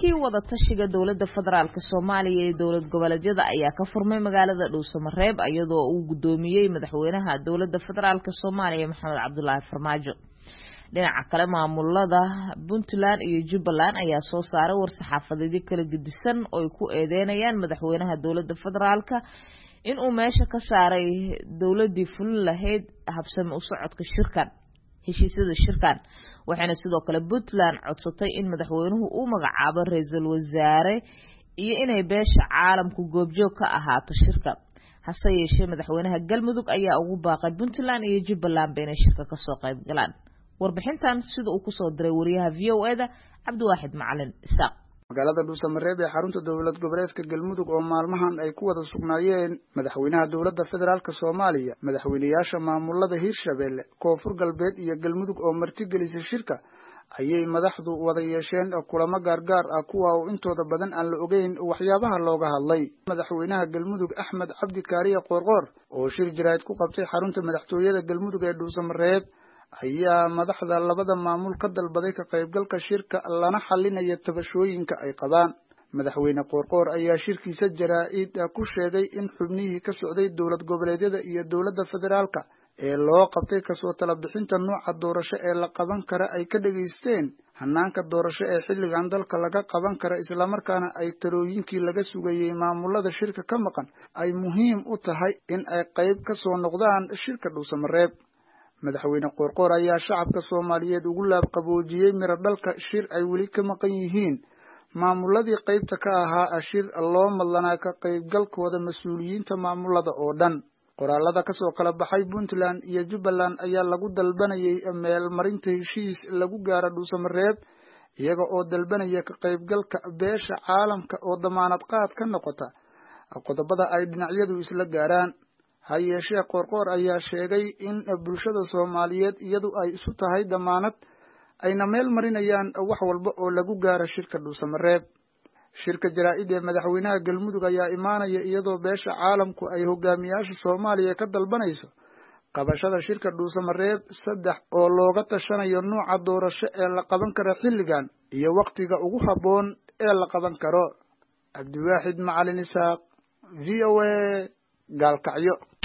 shirkii wada tashiga dawladda federaalka Soomaaliya ee dawlad goboleedyada ayaa ka furmay magaalada Dhuusamareeb iyadoo uu gudoomiyay madaxweynaha dawladda federaalka Soomaaliya Maxamed Cabdullaahi Farmaajo. dhinaca kale maamulada Puntland iyo Jubbaland ayaa soo saaray war-saxaafadeed kala gedisan oo ay ku eedeynayaan madaxweynaha dawladda federaalka in uu meesha ka saaray dawladii fulin lahayd habsami u socodka shirkan. heshiisyada shirkan waxaana sidoo kale Puntland codsatay in madaxweynuhu uu magacaabo ra'iisul wasaare iyo inay beesha caalamku goobjoog ka ahaato shirka. hase yeeshee madaxweynaha Galmudug ayaa ugu baaqay Puntland iyo Jubbaland inay shirka ka soo qayb galaan. warbixintan sida uu ku soo diray wariyaha VOA-da Cabdiwaaxid Macalin Isaaq. magaalada Dhuusamareeb ee xarunta dawlad goboleedka Galmudug oo maalmahan ay ku wada sugnaayeen madaxweynaha dawladda federaalka Soomaaliya, madaxweynayaasha maamulada Hirshabelle, Koonfur Galbeed iyo Galmudug oo martigelisay shirka ayay madaxdu wada yeesheen kulamo gaargaar ah kuwa oo intooda badan aan la ogeyn waxyaabaha looga hadlay. madaxweynaha Galmudug Axmed Cabdi Kaariye Qoorqoor oo shir jiraayad ku qabtay xarunta madaxtooyada Galmudug ee Dhuusamareeb ayaa madaxda labada maamul ka dalbaday ka qaybgalka shirka lana xalinaya tabashooyinka ay qabaan. madaxweyne Qoorqoor ayaa shirkiisa jaraa'id ku sheegay in xubnihii ka socday dawlad goboleedyada iyo dawladda federaalka ee loo qabtay kasoo tala bixinta nooca doorasho ee la qaban kara ay ka dhageysteen hanaanka doorasho ee xilligan dalka laga qaban kara isla markaana ay tarooyinkii laga sugayay maamulada shirka ka maqan ay muhiim u tahay in ay qayb ka soo noqdaan shirka Dhuusamareeb. madaxweyne Qoorqoor ayaa shacabka Soomaaliyeed ugu laab qaboojiyay miro dhalka shir ay weli ka maqan yihiin maamuladii qaybta ka ahaa shir loo madlanaa ka qaybgalkooda mas'uuliyiinta maamulada oo dhan. qoraalada ka soo kala baxay Puntland iyo Jubbaland ayaa lagu dalbanayay meel marinta heshiis lagu gaaro Dhuusamareeb iyaga oo dalbanaya ka qaybgalka beesha caalamka oo damaanad qaad ka noqota qodobada ay dhinacyadu isla gaaraan. ha yeeshee Qoorqoor ayaa sheegay in bulshada Soomaaliyeed iyadu ay isu tahay damaanad ayna meel marinayaan wax walba oo lagu gaaro shirka Dhuusamareeb. shirka jaraa'id ee madaxweynaha Galmudug ayaa imaanaya iyadoo beesha caalamku ay hogaamiyaasha Soomaaliya ka dalbanayso qabashada shirka Dhuusamareeb 3 oo looga tashanayo nooca doorasho ee la qaban karo xilligan iyo waqtiga ugu haboon ee la qaban karo. Cabdiwaaxid Macalin Isaaq, VOA, Gaalkacyo.